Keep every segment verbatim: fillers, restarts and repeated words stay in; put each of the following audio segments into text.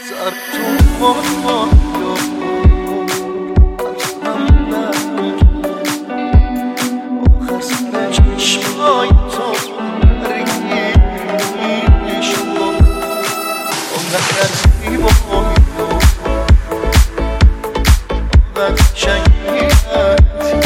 سر تو مامان هم نرمه آخر سر چشمای تو ریش شد اونقدر زیبایی اونقدر شنگیت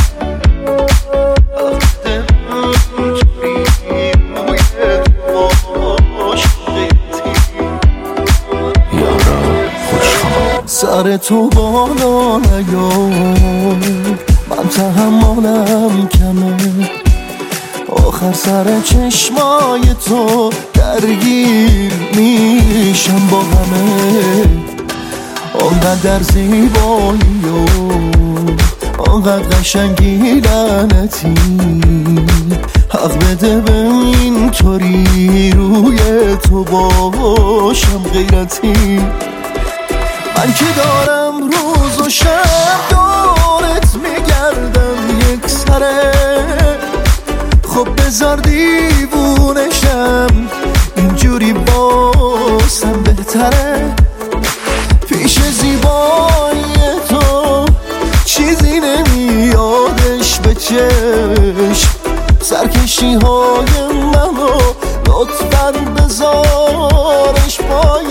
سر تو بالا نیا من تحملم کمه آخر سر چشمای تو درگیر میشم با همه آنقدر زیبایی و آنقدر قشنگی لعنتی حق بده به اینطوری روی تو باشم غیرتی من که دارم روز و شب دورت میگردم یک سره خب بذار دیوونشم اینجوری باسم بهتره پیش زیبایی تو چیزی نمیادش به چشم سرکشی های منو لطفاً بذارش پای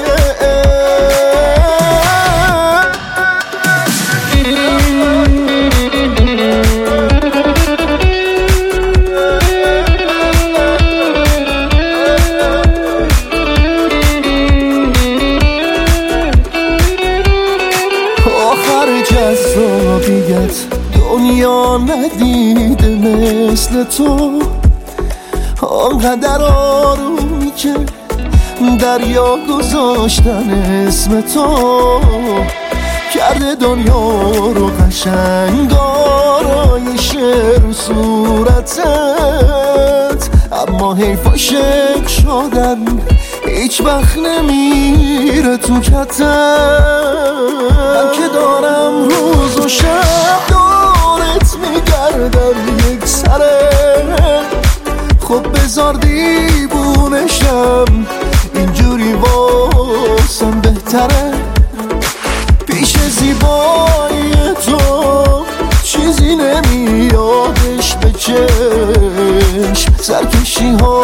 جذابیت دنیا ندیده مثل تو آنقدر آرومی که دریا گذاشتن اسم تو کرده دنیا رو قشنگ آرایش رو صورتت اما حیفا شک شدن هیچ وقت نمیره تو کتت من که دارم روز و شب دورت میگردم یک سره خب بذار دیوونشم اینجوری واسم بهتره پیش زیبایی تو چیزی نمیادش به چشم سرکشی ها